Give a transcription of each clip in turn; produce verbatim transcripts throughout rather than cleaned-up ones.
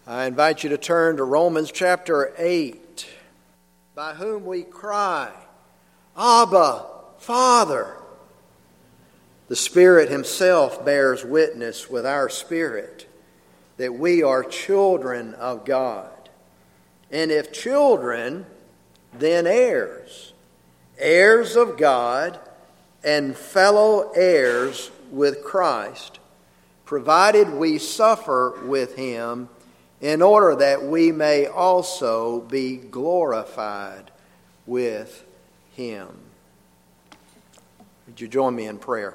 I invite you to turn to Romans chapter eight, by whom we cry, Abba, Father. The Spirit Himself bears witness with our spirit that we are children of God. And if children, then heirs, heirs of God and fellow heirs with Christ, provided we suffer with Him, in order that we may also be glorified with Him. Would you join me in prayer?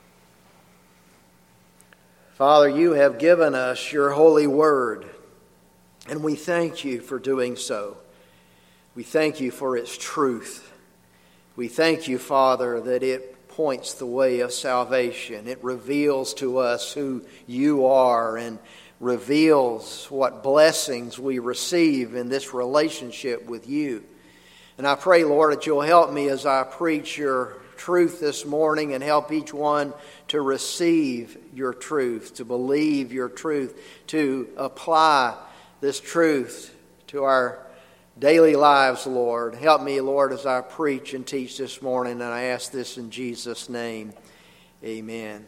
Father, you have given us your holy word, and we thank you for doing so. We thank you for its truth. We thank you, Father, that it points the way of salvation. It reveals to us who you are and reveals what blessings we receive in this relationship with you. And I pray, Lord, that you'll help me as I preach your truth this morning and help each one to receive your truth, to believe your truth, to apply this truth to our daily lives, Lord. Help me, Lord, as I preach and teach this morning, and I ask this in Jesus' name. Amen.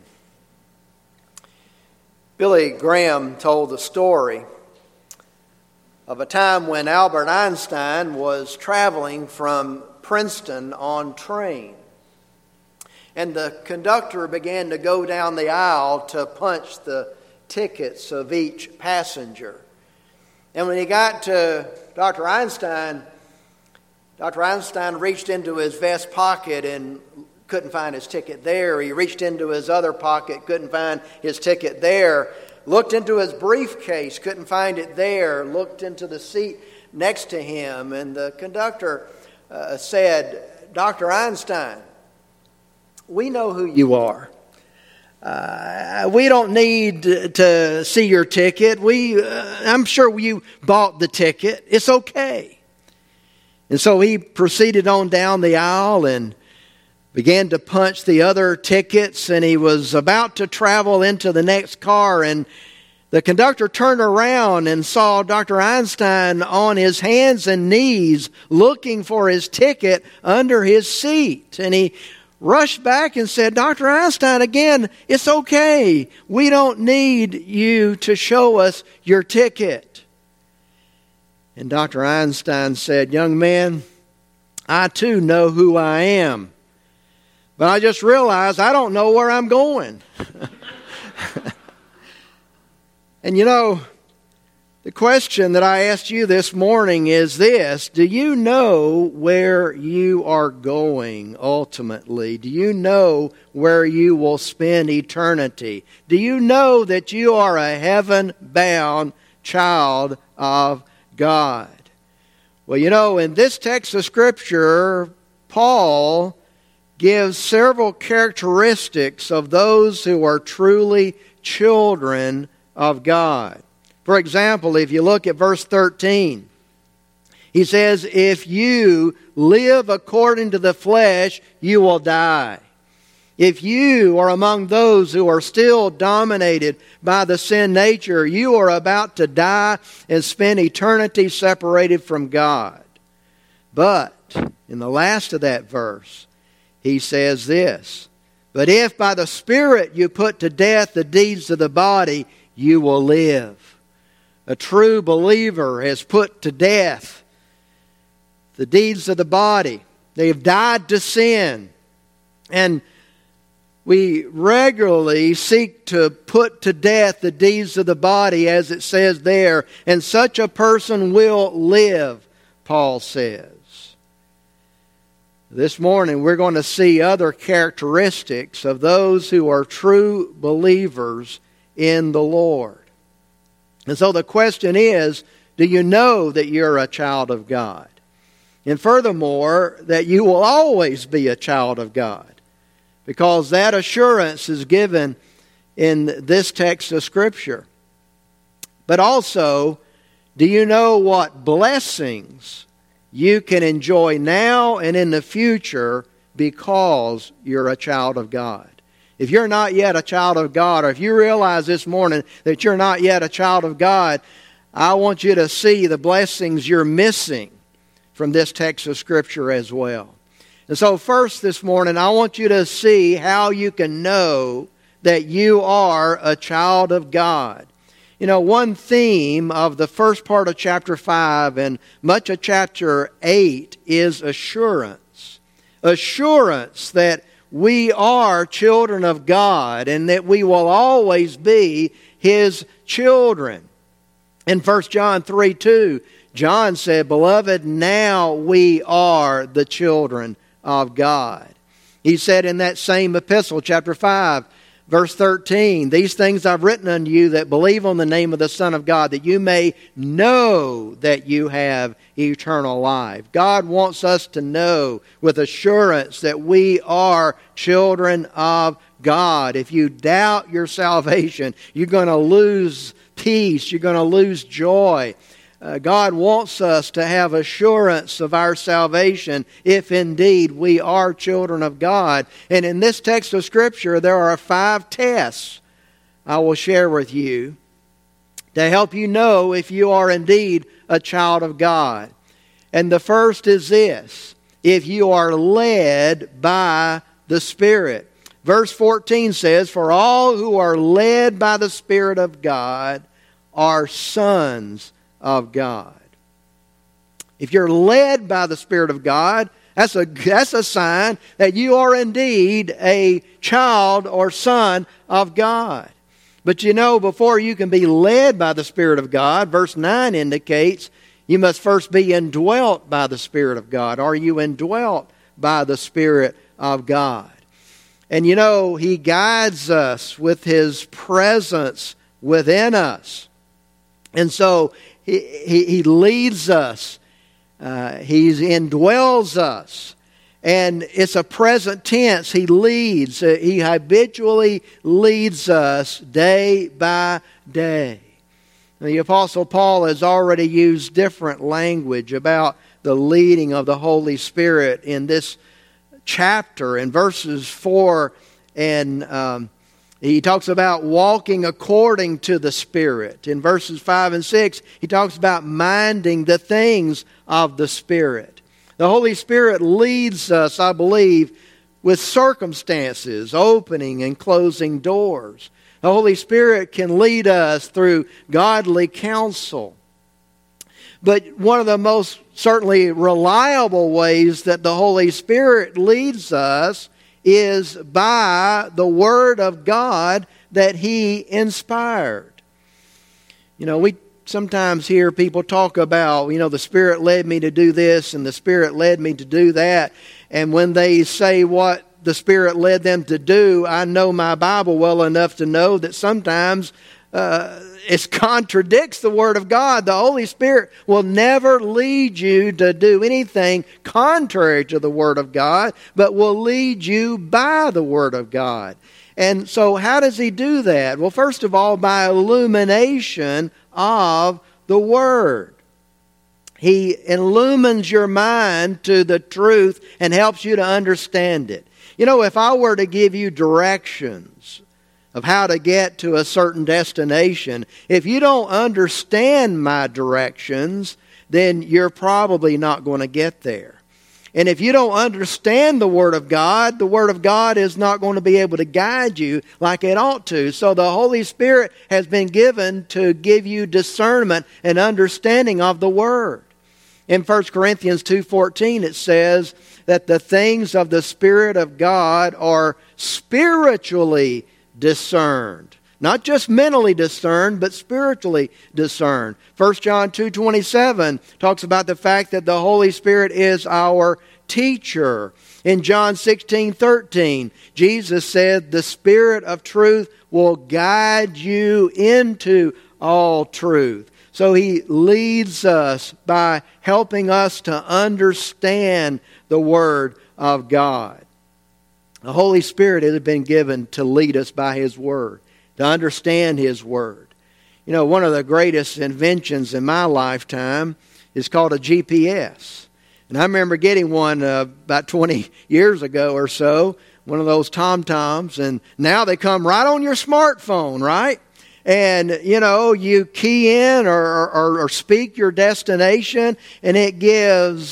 Billy Graham told the story of a time when Albert Einstein was traveling from Princeton on train. And the conductor began to go down the aisle to punch the tickets of each passenger. And when he got to Doctor Einstein, Doctor Einstein reached into his vest pocket and couldn't find his ticket there. He reached into his other pocket, couldn't find his ticket there. Looked into his briefcase, couldn't find it there. Looked into the seat next to him, and the conductor uh, said, Doctor Einstein, we know who you are. Uh, we don't need to see your ticket. We, uh, I'm sure you bought the ticket. It's okay. And so he proceeded on down the aisle and began to punch the other tickets, and he was about to travel into the next car, and the conductor turned around and saw Doctor Einstein on his hands and knees looking for his ticket under his seat. And he rushed back and said, Doctor Einstein, again, it's okay. We don't need you to show us your ticket. And Doctor Einstein said, young man, I too know who I am. But I just realized I don't know where I'm going. And you know, the question that I asked you this morning is this: do you know where you are going ultimately? Do you know where you will spend eternity? Do you know that you are a heaven-bound child of God? Well, you know, in this text of Scripture, Paul gives several characteristics of those who are truly children of God. For example, if you look at verse thirteen, he says, if you live according to the flesh, you will die. If you are among those who are still dominated by the sin nature, you are about to die and spend eternity separated from God. But in the last of that verse, he says this, but if by the Spirit you put to death the deeds of the body, you will live. A true believer has put to death the deeds of the body. They have died to sin. And we regularly seek to put to death the deeds of the body, as it says there, and such a person will live, Paul says. This morning we're going to see other characteristics of those who are true believers in the Lord. And so the question is, do you know that you're a child of God? And furthermore, that you will always be a child of God. Because that assurance is given in this text of Scripture. But also, do you know what blessings you can enjoy now and in the future because you're a child of God? If you're not yet a child of God, or if you realize this morning that you're not yet a child of God, I want you to see the blessings you're missing from this text of Scripture as well. And so first this morning, I want you to see how you can know that you are a child of God. You know, one theme of the first part of chapter five and much of chapter eight is assurance. Assurance that we are children of God and that we will always be His children. In First John three two, John said, "Beloved, now we are the children of God." He said in that same epistle, chapter five, verse thirteen, "These things I've written unto you that believe on the name of the Son of God, that you may know that you have eternal life." God wants us to know with assurance that we are children of God. If you doubt your salvation, you're going to lose peace. You're going to lose joy. Uh, God wants us to have assurance of our salvation if indeed we are children of God. And in this text of Scripture, there are five tests I will share with you to help you know if you are indeed a child of God. And the first is this: if you are led by the Spirit. Verse fourteen says, "For all who are led by the Spirit of God are sons of God." If you're led by the Spirit of God, that's a, that's a sign that you are indeed a child or son of God. But you know, before you can be led by the Spirit of God, verse nine indicates you must first be indwelt by the Spirit of God. Are you indwelt by the Spirit of God? And you know, He guides us with His presence within us. And so He, he, he leads us. Uh, he indwells us. And it's a present tense. He leads. Uh, he habitually leads us day by day. The Apostle Paul has already used different language about the leading of the Holy Spirit in this chapter. In verses four and um, he talks about walking according to the Spirit. In verses five and six, he talks about minding the things of the Spirit. The Holy Spirit leads us, I believe, with circumstances, opening and closing doors. The Holy Spirit can lead us through godly counsel. But one of the most certainly reliable ways that the Holy Spirit leads us is by the Word of God that He inspired. You know, we sometimes hear people talk about, you know, the Spirit led me to do this and the Spirit led me to do that. And when they say what the Spirit led them to do, I know my Bible well enough to know that sometimes uh, it contradicts the Word of God. The Holy Spirit will never lead you to do anything contrary to the Word of God, but will lead you by the Word of God. And so how does He do that? Well, first of all, by illumination of the Word. He illumines your mind to the truth and helps you to understand it. You know, if I were to give you directions of how to get to a certain destination, if you don't understand my directions, then you're probably not going to get there. And if you don't understand the Word of God, the Word of God is not going to be able to guide you like it ought to. So the Holy Spirit has been given to give you discernment and understanding of the Word. In First Corinthians two fourteen it says that the things of the Spirit of God are spiritually discerned. Not just mentally discerned, but spiritually discerned. First John two twenty-seven talks about the fact that the Holy Spirit is our teacher. In John sixteen thirteen, Jesus said, "The Spirit of truth will guide you into all truth." So He leads us by helping us to understand the Word of God. The Holy Spirit has been given to lead us by His Word, to understand His Word. You know, one of the greatest inventions in my lifetime is called a G P S. And I remember getting one uh, about twenty years ago or so, one of those TomToms, and now they come right on your smartphone, right? And, you know, you key in or, or, or speak your destination, and it gives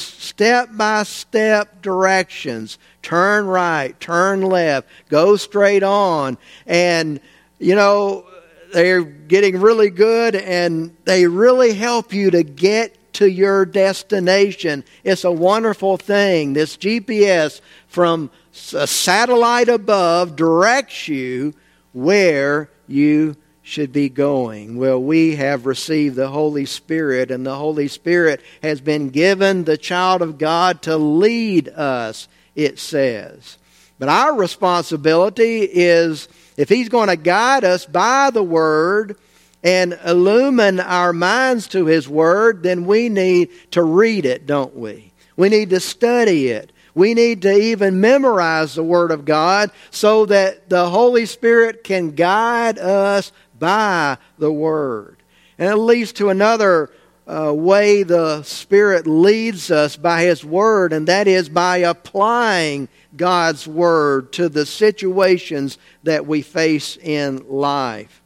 step-by-step directions. Turn right, turn left, go straight on. And, you know, they're getting really good, and they really help you to get to your destination. It's a wonderful thing. This G P S from a satellite above directs you where you should be going. Well, we have received the Holy Spirit, and the Holy Spirit has been given the child of God to lead us, it says. But our responsibility is, if He's going to guide us by the Word and illumine our minds to His Word, then we need to read it, don't we? We need to study it. We need to even memorize the Word of God so that the Holy Spirit can guide us by the Word. And it leads to another uh, way the Spirit leads us by His Word, and that is by applying God's Word to the situations that we face in life.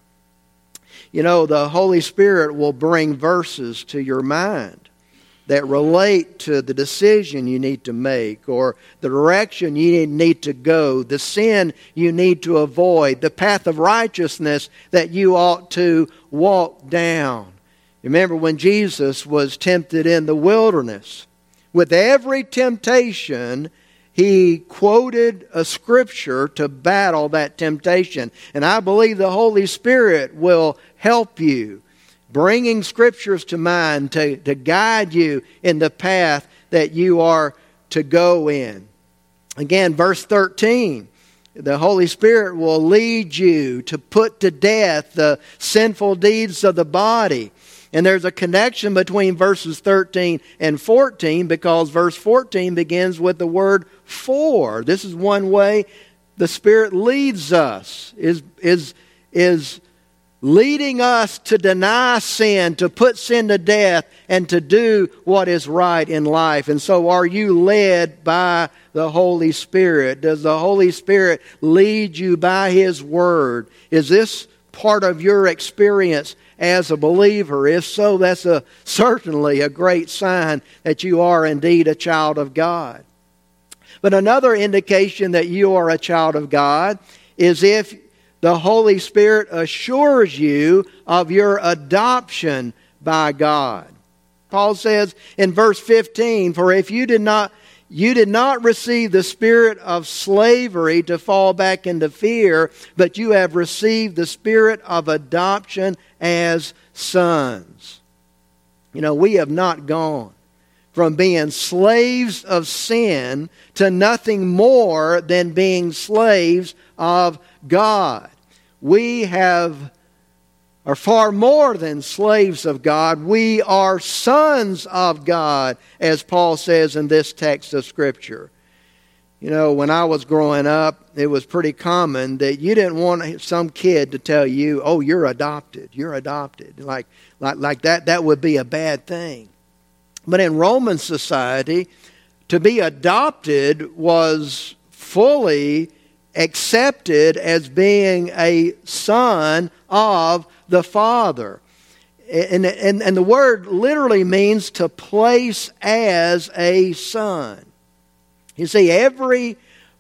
You know, the Holy Spirit will bring verses to your mind that relate to the decision you need to make, or the direction you need to go, the sin you need to avoid, the path of righteousness that you ought to walk down. Remember when Jesus was tempted in the wilderness, with every temptation, He quoted a scripture to battle that temptation. And I believe the Holy Spirit will help you, bringing scriptures to mind to, to guide you in the path that you are to go in. Again, verse thirteen, the Holy Spirit will lead you to put to death the sinful deeds of the body. And there's a connection between verses thirteen and fourteen, because verse fourteen begins with the word for. This is one way the Spirit leads us, is, is, is leading us to deny sin, to put sin to death, and to do what is right in life. And so are you led by the Holy Spirit? Does the Holy Spirit lead you by His Word? Is this part of your experience as a believer? If so, that's a, certainly a great sign that you are indeed a child of God. But another indication that you are a child of God is if the Holy Spirit assures you of your adoption by God. Paul says in verse fifteen, "For if you did not you did not receive the spirit of slavery to fall back into fear, but you have received the spirit of adoption as sons." You know, we have not gone from being slaves of sin to nothing more than being slaves of God. We have are far more than slaves of God. We are sons of God, as Paul says in this text of Scripture. You know, when I was growing up, it was pretty common that you didn't want some kid to tell you, "Oh, you're adopted, you're adopted." Like, like, like that, that would be a bad thing. But in Roman society, to be adopted was fully accepted as being a son of the Father. And, and, and the word literally means to place as a son. You see, every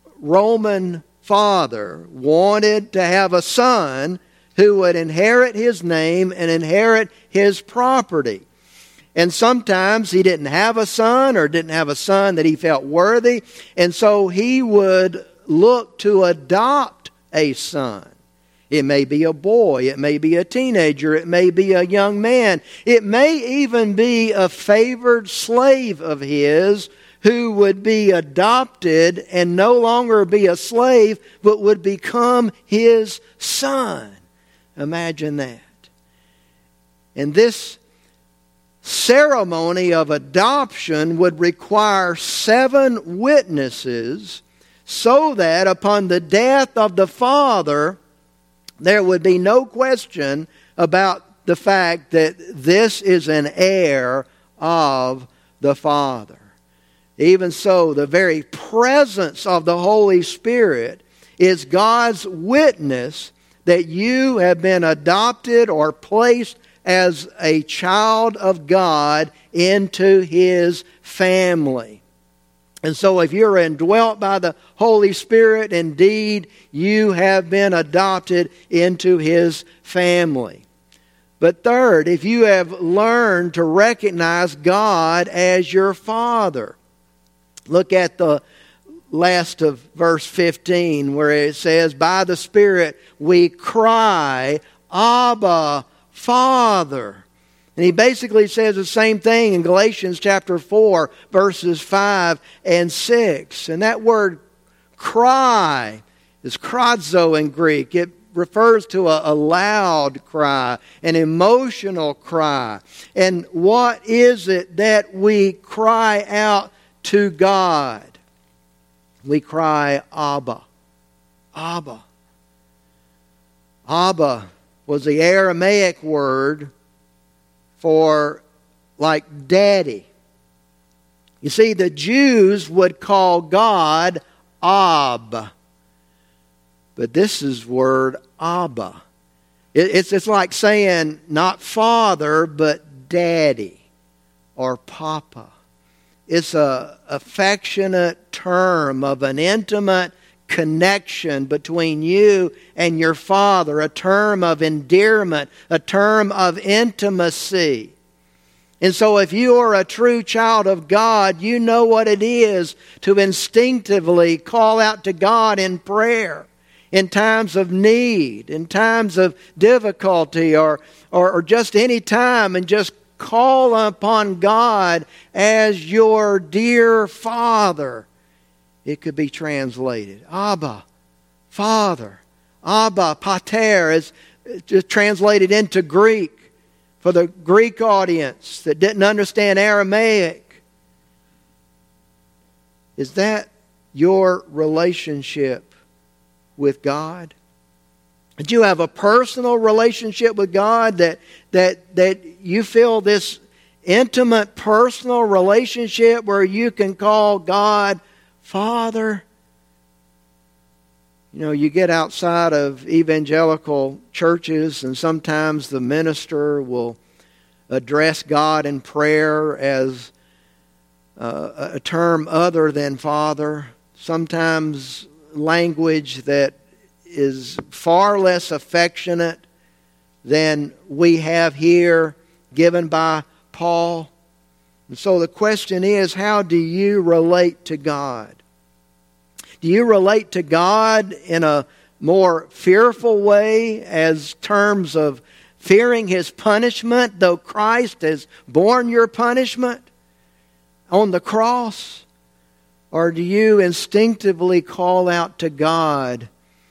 Roman father wanted to have a son who would inherit his name and inherit his property. And sometimes he didn't have a son, or didn't have a son that he felt worthy, and so he would look to adopt a son. It may be a boy, it may be a teenager, it may be a young man, it may even be a favored slave of his who would be adopted and no longer be a slave, but would become his son. Imagine that. And this ceremony of adoption would require seven witnesses, so that upon the death of the father, there would be no question about the fact that this is an heir of the Father. Even so, the very presence of the Holy Spirit is God's witness that you have been adopted or placed as a child of God into His family. And so if you're indwelt by the Holy Spirit, indeed you have been adopted into His family. But third, if you have learned to recognize God as your Father. Look at the last of verse fifteen where it says, by the Spirit we cry, Abba, Father. And he basically says the same thing in Galatians chapter four, verses five and six. And that word cry is kradzo in Greek. It refers to a, a loud cry, an emotional cry. And what is it that we cry out to God? We cry, Abba. Abba. Abba was the Aramaic word for like daddy. You see, the Jews would call God Ab. But this is word Abba. It's, it's like saying not father, but daddy or papa. It's an affectionate term of an intimate connection between you and your Father, a term of endearment, a term of intimacy. And so if you are a true child of God, you know what it is to instinctively call out to God in prayer, in times of need, in times of difficulty, or, or, or just any time, and just call upon God as your dear Father. It could be translated, Abba, Father. Abba, Pater, is just translated into Greek for the Greek audience that didn't understand Aramaic. Is that your relationship with God? Did you have a personal relationship with God that that that you feel this intimate personal relationship where you can call God Father? You know, you get outside of evangelical churches and sometimes the minister will address God in prayer as uh, a term other than Father. Sometimes language that is far less affectionate than we have here given by Paul. And so the question is, how do you relate to God? Do you relate to God in a more fearful way as terms of fearing His punishment, though Christ has borne your punishment on the cross? Or do you instinctively call out to God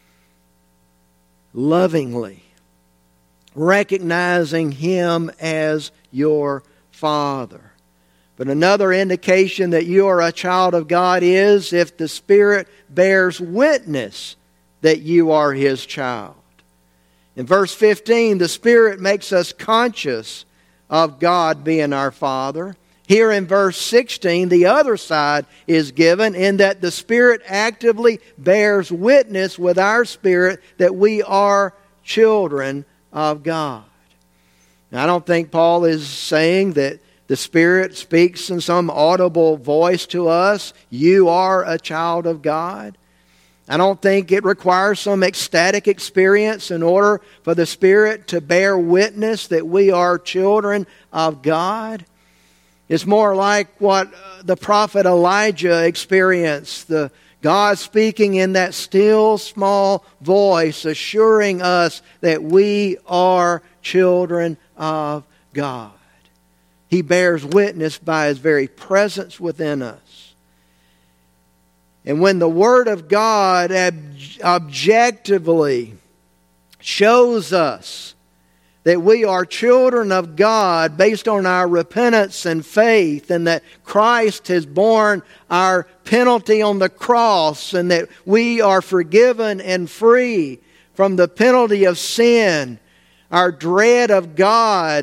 lovingly, recognizing Him as your Father? But another indication that you are a child of God is if the Spirit bears witness that you are His child. In verse fifteen, the Spirit makes us conscious of God being our Father. Here in verse sixteen, the other side is given in that the Spirit actively bears witness with our spirit that we are children of God. Now, I don't think Paul is saying that the Spirit speaks in some audible voice to us, you are a child of God. I don't think it requires some ecstatic experience in order for the Spirit to bear witness that we are children of God. It's more like what the prophet Elijah experienced, the God speaking in that still small voice, assuring us that we are children of God. He bears witness by His very presence within us. And when the Word of God ob- objectively shows us that we are children of God based on our repentance and faith, and that Christ has borne our penalty on the cross, and that we are forgiven and free from the penalty of sin, our dread of God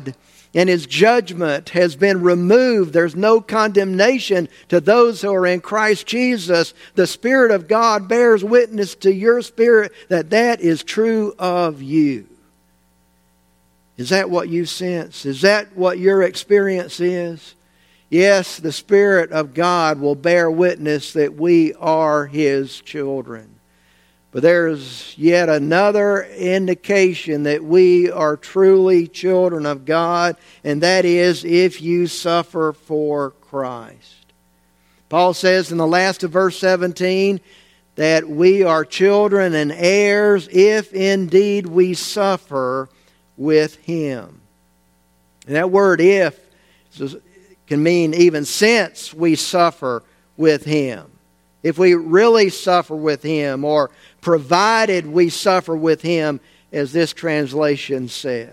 and His judgment has been removed. There's no condemnation to those who are in Christ Jesus. The Spirit of God bears witness to your spirit that that is true of you. Is that what you sense? Is that what your experience is? Yes, the Spirit of God will bear witness that we are His children. But there's yet another indication that we are truly children of God, and that is if you suffer for Christ. Paul says in the last of verse seventeen that we are children and heirs if indeed we suffer with Him. And that word "if" can mean even since we suffer with Him. If we really suffer with Him, or provided we suffer with Him, as this translation says.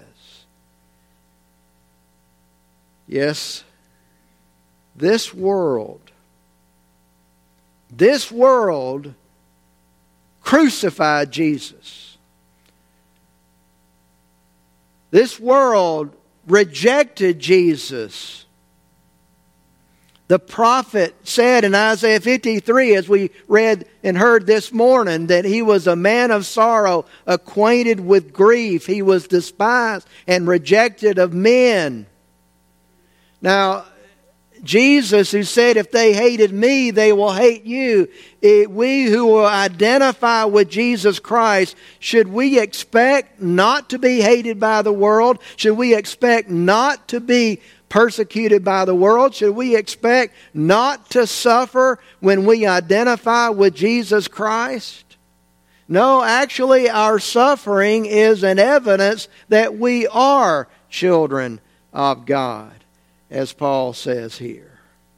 Yes, this world, this world crucified Jesus. This world rejected Jesus. The prophet said in Isaiah fifty-three, as we read and heard this morning, that He was a man of sorrow, acquainted with grief. He was despised and rejected of men. Now, Jesus, who said, if they hated me, they will hate you. It, we who will identify with Jesus Christ, should we expect not to be hated by the world? Should we expect not to be persecuted by the world? Should we expect not to suffer when we identify with Jesus Christ? No, actually our suffering is an evidence that we are children of God, as Paul says here.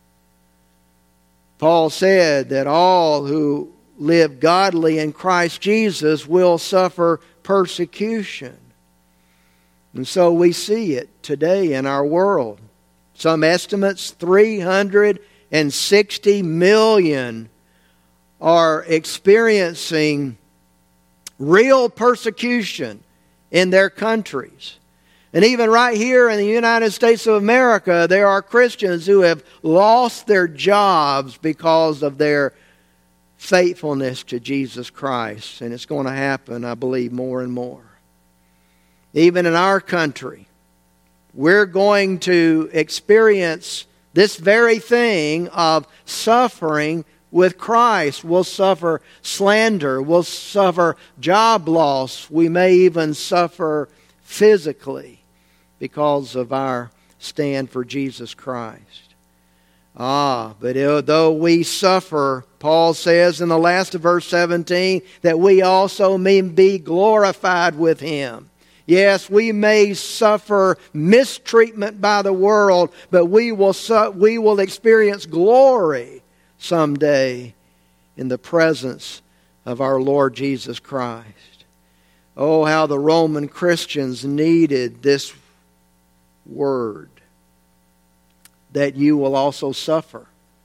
Paul said that all who live godly in Christ Jesus will suffer persecution. And so we see it today in our world. Some estimates, three hundred sixty million are experiencing real persecution in their countries. And even right here in the United States of America, there are Christians who have lost their jobs because of their faithfulness to Jesus Christ. And it's going to happen, I believe, more and more. Even in our country, we're going to experience this very thing of suffering with Christ. We'll suffer slander. We'll suffer job loss. We may even suffer physically because of our stand for Jesus Christ. Ah, but though we suffer, Paul says in the last of verse seventeen, that we also may be glorified with Him. Yes, we may suffer mistreatment by the world, but we will su- we will experience glory someday in the presence of our Lord Jesus Christ. Oh, how the Roman Christians needed this word, that you will also suffer.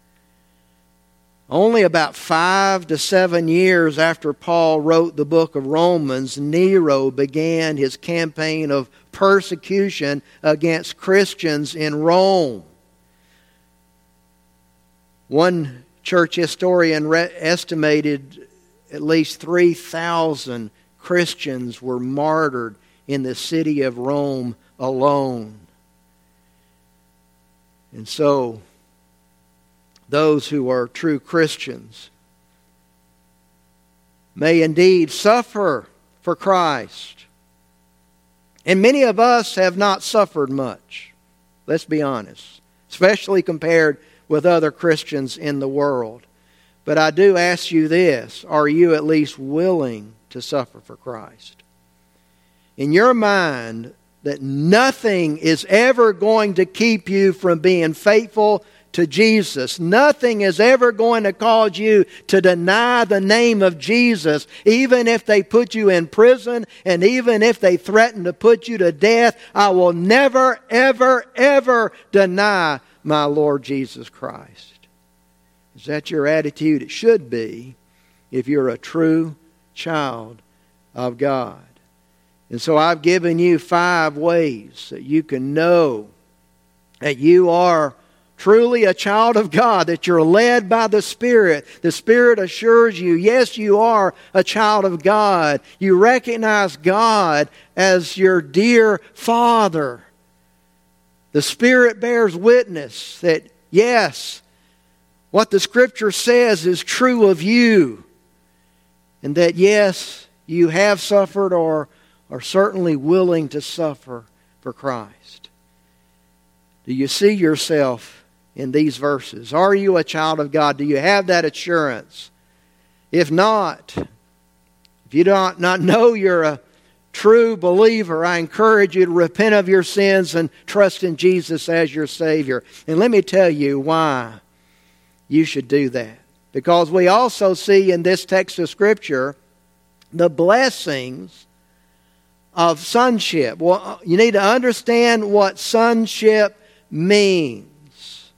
Only about five to seven years after Paul wrote the book of Romans, Nero began his campaign of persecution against Christians in Rome. One church historian re- estimated at least three thousand Christians were martyred in the city of Rome alone. And so, those who are true Christians may indeed suffer for Christ. And many of us have not suffered much. Let's be honest. Especially compared with other Christians in the world. But I do ask you this. Are you at least willing to suffer for Christ? In your mind, that nothing is ever going to keep you from being faithful to Jesus. Nothing is ever going to cause you to deny the name of Jesus, even if they put you in prison and even if they threaten to put you to death. I will never, ever, ever deny my Lord Jesus Christ. Is that your attitude? It should be if you're a true child of God. And so I've given you five ways that you can know that you are truly a child of God, that you're led by the Spirit. The Spirit assures you, yes, you are a child of God. You recognize God as your dear Father. The Spirit bears witness that, yes, what the Scripture says is true of you. And that, yes, you have suffered or are certainly willing to suffer for Christ. Do you see yourself in these verses? Are you a child of God? Do you have that assurance? If not, if you do not, not know you're a true believer, I encourage you to repent of your sins and trust in Jesus as your Savior. And let me tell you why you should do that. Because we also see in this text of Scripture the blessings of sonship. Well, you need to understand what sonship means.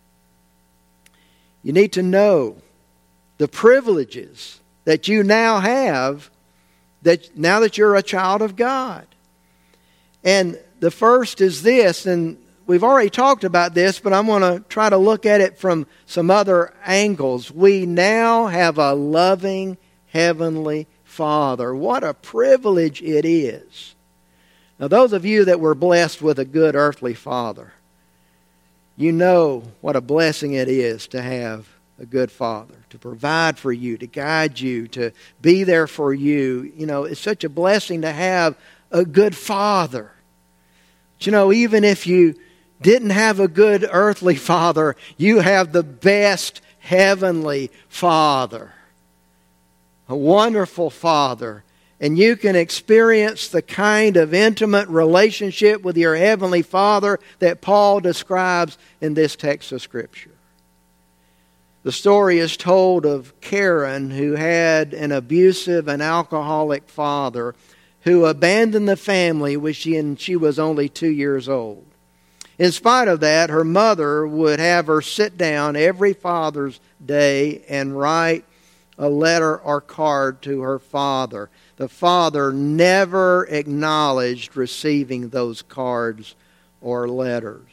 You need to know the privileges that you now have that now that you're a child of God. And the first is this, and we've already talked about this, but I'm going to try to look at it from some other angles. We now have a loving Heavenly Father. What a privilege it is. Now, those of you that were blessed with a good earthly father, you know what a blessing it is to have a good father, to provide for you, to guide you, to be there for you. You know, it's such a blessing to have a good father. But you know, even if you didn't have a good earthly father, you have the best heavenly Father. A wonderful Father. And you can experience the kind of intimate relationship with your Heavenly Father that Paul describes in this text of Scripture. The story is told of Karen, who had an abusive and alcoholic father who abandoned the family when she, and she was only two years old. In spite of that, her mother would have her sit down every Father's Day and write a letter or card to her father. The father never acknowledged receiving those cards or letters.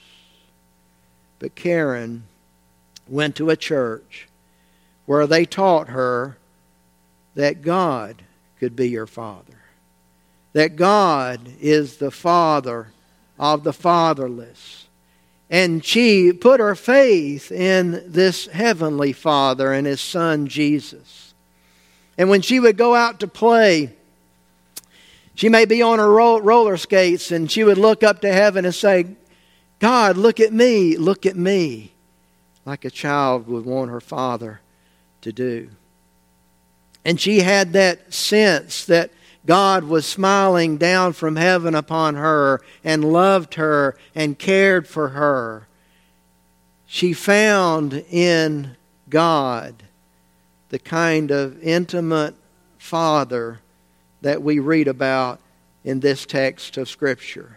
But Karen went to a church where they taught her that God could be your Father. That God is the Father of the fatherless. And she put her faith in this Heavenly Father and His Son Jesus. And when she would go out to play, she may be on her roller skates and she would look up to heaven and say, God, look at me, look at me. Like a child would want her father to do. And she had that sense that God was smiling down from heaven upon her and loved her and cared for her. She found in God the kind of intimate Father that we read about in this text of Scripture.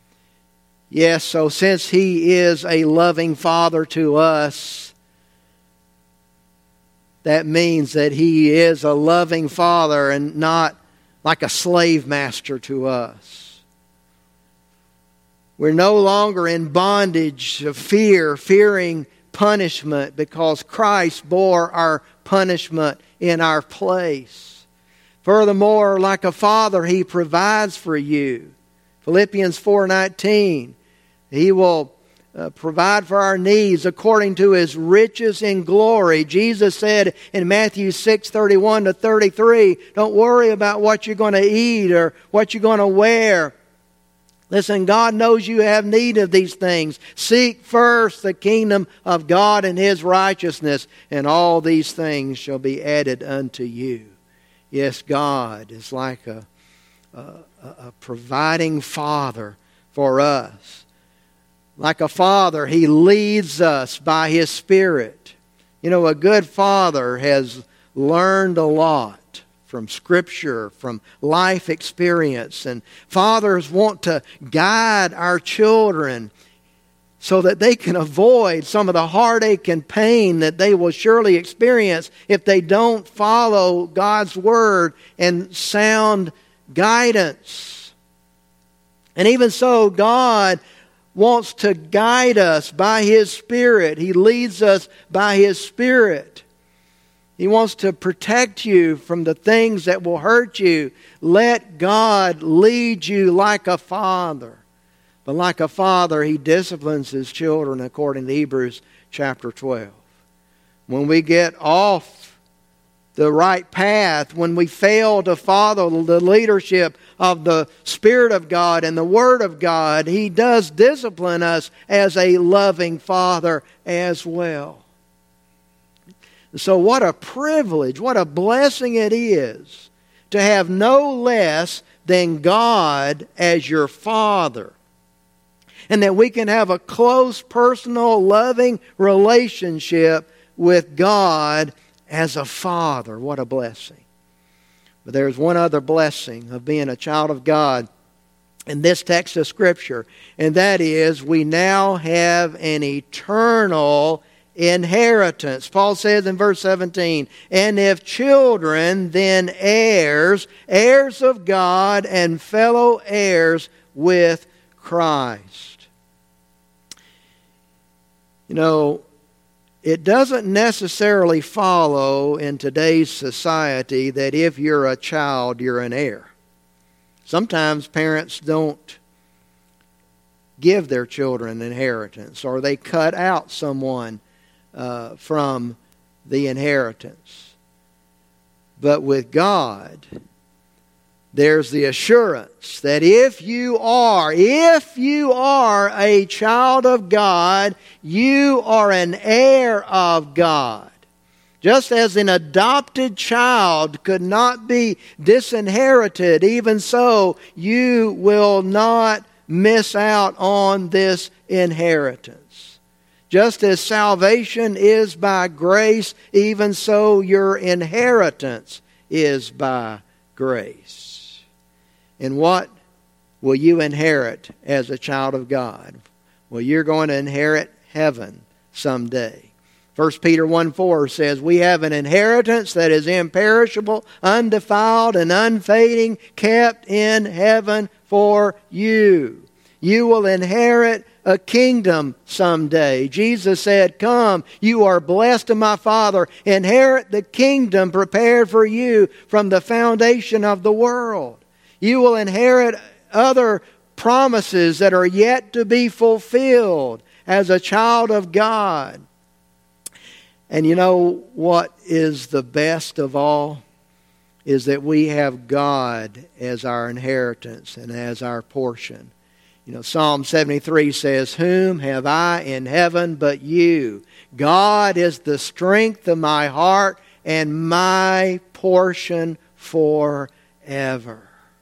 Yes, so since He is a loving Father to us, that means that He is a loving Father and not like a slave master to us. We're no longer in bondage of fear, fearing punishment, because Christ bore our punishment in our place. Furthermore, like a father, He provides for you. Philippians four nineteen, He will uh, provide for our needs according to His riches in glory. Jesus said in Matthew six thirty-one to thirty-three, don't worry about what you're going to eat or what you're going to wear. Listen, God knows you have need of these things. Seek first the kingdom of God and His righteousness, and all these things shall be added unto you. Yes, God is like a, a, a providing Father for us. Like a father, He leads us by His Spirit. You know, a good father has learned a lot from Scripture, from life experience. And fathers want to guide our children so that they can avoid some of the heartache and pain that they will surely experience if they don't follow God's Word and sound guidance. And even so, God wants to guide us by His Spirit. He leads us by His Spirit. He wants to protect you from the things that will hurt you. Let God lead you like a father. But like a father, He disciplines His children according to Hebrews chapter twelve. When we get off the right path, when we fail to follow the leadership of the Spirit of God and the Word of God, He does discipline us as a loving Father as well. So what a privilege, what a blessing it is to have no less than God as your Father. And that we can have a close, personal, loving relationship with God as a Father. What a blessing. But there's one other blessing of being a child of God in this text of Scripture, and that is we now have an eternal inheritance. Paul says in verse seventeen, "And if children, then heirs, heirs of God and fellow heirs with Christ." You know, it doesn't necessarily follow in today's society that if you're a child, you're an heir. Sometimes parents don't give their children an inheritance, or they cut out someone uh, from the inheritance. But with God, there's the assurance that if you are, if you are a child of God, you are an heir of God. Just as an adopted child could not be disinherited, even so, you will not miss out on this inheritance. Just as salvation is by grace, even so your inheritance is by grace. And what will you inherit as a child of God? Well, you're going to inherit heaven someday. First Peter one four says, "We have an inheritance that is imperishable, undefiled, and unfading, kept in heaven for you." You will inherit a kingdom someday. Jesus said, "Come, you are blessed of my Father. Inherit the kingdom prepared for you from the foundation of the world." You will inherit other promises that are yet to be fulfilled as a child of God. And you know what is the best of all? Is that we have God as our inheritance and as our portion. You know, Psalm seventy-three says, "Whom have I in heaven but you? God is the strength of my heart and my portion forever."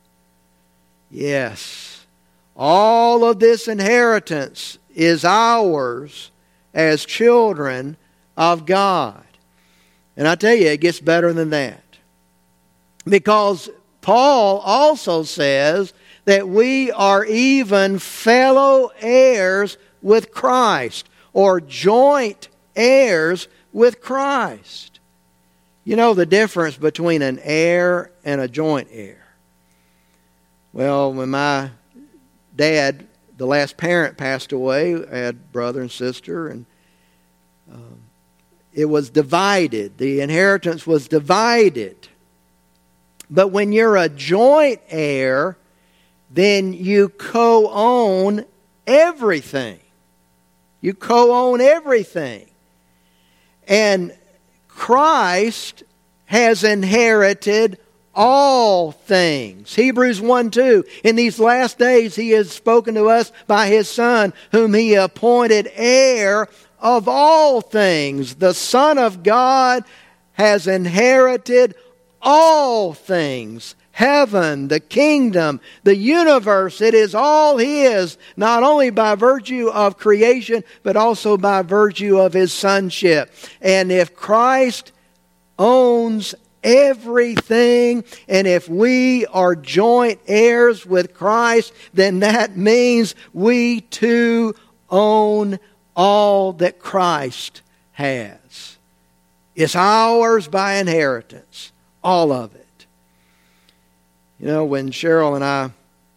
Yes, all of this inheritance is ours as children of God. And I tell you, it gets better than that. Because Paul also says that we are even fellow heirs with Christ, or joint heirs with Christ. You know the difference between an heir and a joint heir. Well, when my dad, the last parent, passed away, I had brother and sister, and um, it was divided. The inheritance was divided. But when you're a joint heir, then you co-own everything. You co-own everything. And Christ has inherited all things. Hebrews one two. "In these last days He has spoken to us by His Son, whom He appointed heir of all things." The Son of God has inherited all things. Heaven, the kingdom, the universe, it is all His, not only by virtue of creation, but also by virtue of His sonship. And if Christ owns everything, and if we are joint heirs with Christ, then that means we too own all that Christ has. It's ours by inheritance, all of it. You know, when Cheryl and I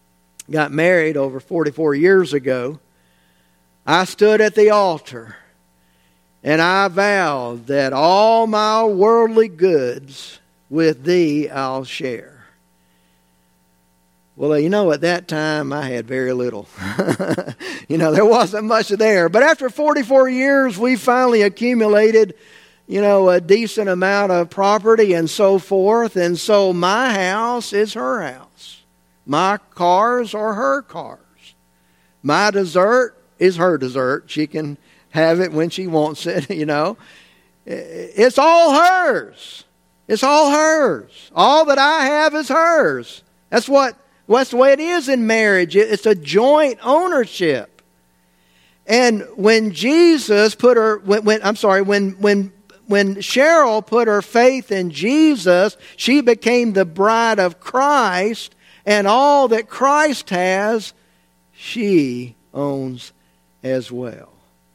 got married over forty-four years ago, I stood at the altar and I vowed that all my worldly goods with thee I'll share. Well, you know, at that time I had very little. You know, there wasn't much there. But after forty-four years, we finally accumulated, you know, a decent amount of property and so forth. And so my house is her house. My cars are her cars. My dessert is her dessert. She can have it when she wants it, you know. It's all hers. It's all hers. All that I have is hers. That's what, that's the way it is in marriage. It's a joint ownership. And when Jesus put her, when, when I'm sorry, when, when, when Cheryl put her faith in Jesus, she became the bride of Christ, and all that Christ has, she owns as well.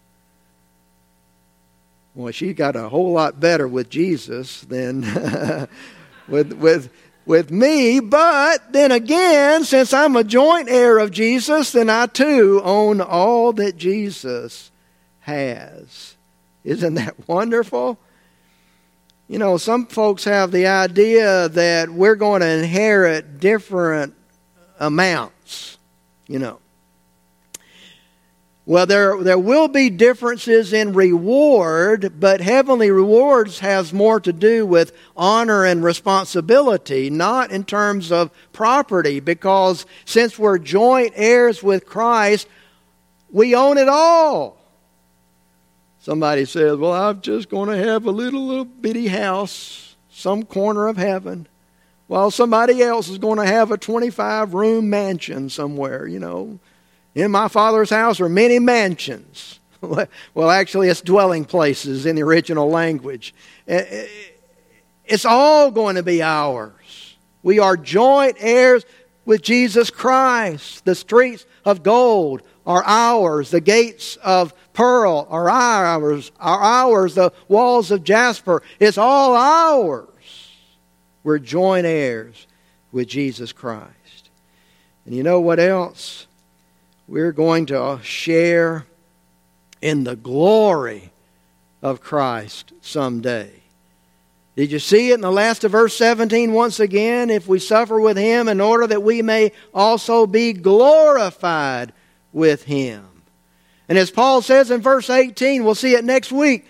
Well, she got a whole lot better with Jesus than with with with me. But then again, since I'm a joint heir of Jesus, then I too own all that Jesus has. Isn't that wonderful? You know, some folks have the idea that we're going to inherit different amounts, you know. Well, there, there will be differences in reward, but heavenly rewards has more to do with honor and responsibility, not in terms of property, because since we're joint heirs with Christ, we own it all. Somebody says, well, I'm just going to have a little, little bitty house, some corner of heaven, while somebody else is going to have a twenty-five room mansion somewhere, you know. In my Father's house are many mansions. Well, actually, it's dwelling places in the original language. It's all going to be ours. We are joint heirs with Jesus Christ. The streets of gold are ours. The gates of pearl are ours. Are ours. The walls of jasper. It's all ours. We're joint heirs with Jesus Christ. And you know what else? We're going to share in the glory of Christ someday. Did you see it in the last of verse seventeen once again? If we suffer with Him in order that we may also be glorified with Him. And as Paul says in verse eighteen, we'll see it next week.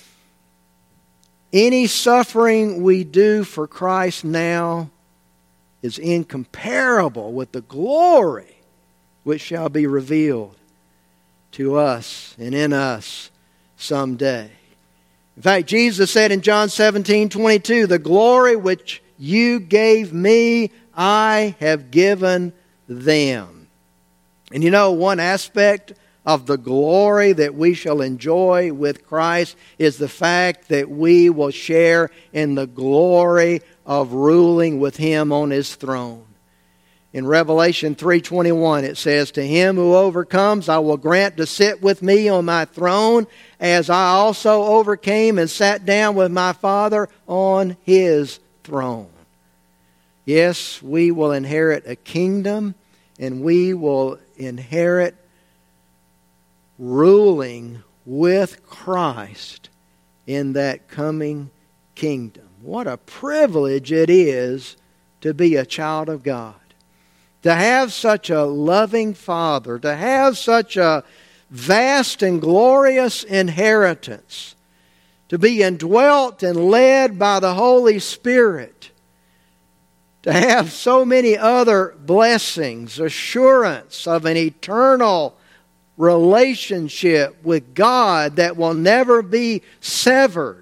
Any suffering we do for Christ now is incomparable with the glory which shall be revealed to us and in us someday. In fact, Jesus said in John seventeen twenty-two, the glory which you gave me, I have given them. And you know, one aspect of the glory that we shall enjoy with Christ is the fact that we will share in the glory of ruling with Him on His throne. In Revelation three twenty-one, it says, to him who overcomes, I will grant to sit with me on my throne, as I also overcame and sat down with my Father on His throne. Yes, we will inherit a kingdom, and we will inherit ruling with Christ in that coming kingdom. What a privilege it is to be a child of God. To have such a loving Father, to have such a vast and glorious inheritance, to be indwelt and led by the Holy Spirit, to have so many other blessings, assurance of an eternal relationship with God that will never be severed.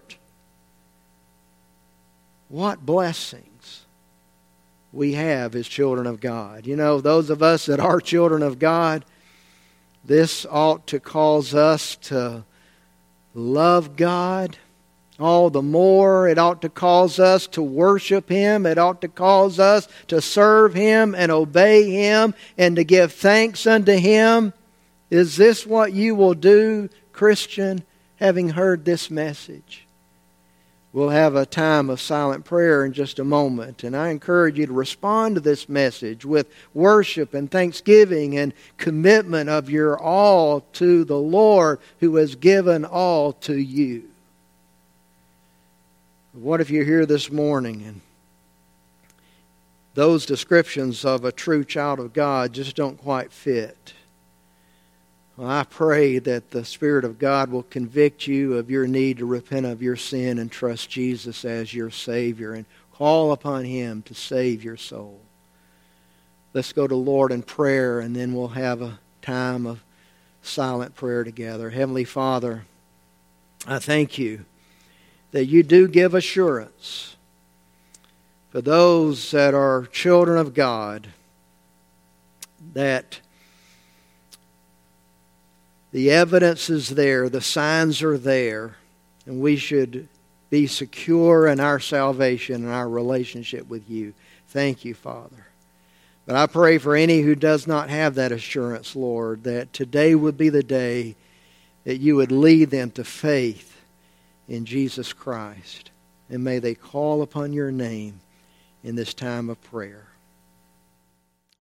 What blessings we have as children of God. You know, those of us that are children of God, this ought to cause us to love God all the more. It ought to cause us to worship Him. It ought to cause us to serve Him and obey Him and to give thanks unto Him. Is this what you will do, Christian, having heard this message? We'll have a time of silent prayer in just a moment, and I encourage you to respond to this message with worship and thanksgiving and commitment of your all to the Lord who has given all to you. What if you're here this morning and those descriptions of a true child of God just don't quite fit? Well, I pray that the Spirit of God will convict you of your need to repent of your sin and trust Jesus as your Savior and call upon Him to save your soul. Let's go to the Lord in prayer, and then we'll have a time of silent prayer together. Heavenly Father, I thank you that you do give assurance for those that are children of God, that the evidence is there, the signs are there, and we should be secure in our salvation and our relationship with you. Thank you, Father. But I pray for any who does not have that assurance, Lord, that today would be the day that you would lead them to faith in Jesus Christ. And may they call upon your name in this time of prayer.